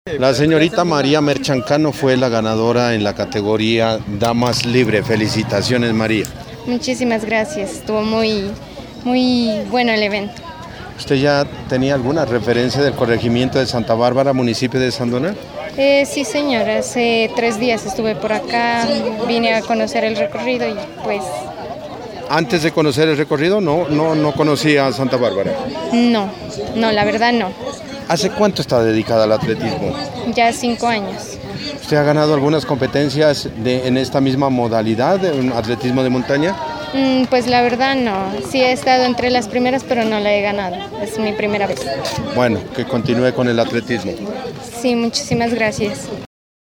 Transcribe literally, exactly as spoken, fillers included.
La señorita María Merchancano fue la ganadora en la categoría Damas Libre. Felicitaciones, María. Muchísimas gracias, estuvo muy, muy bueno el evento. ¿Usted ya tenía alguna referencia del corregimiento de Santa Bárbara, municipio de Sandoná? Eh, sí, señor, hace tres días estuve por acá, vine a conocer el recorrido y pues... Antes de conocer el recorrido, no, no, no conocía Santa Bárbara. No, no, la verdad no. ¿Hace cuánto está dedicada al atletismo? Ya cinco años. ¿Usted ha ganado algunas competencias de, en esta misma modalidad, de un atletismo de montaña? Mm, pues la verdad no, sí he estado entre las primeras, pero no la he ganado, es mi primera vez. Bueno, que continúe con el atletismo. Sí, muchísimas gracias.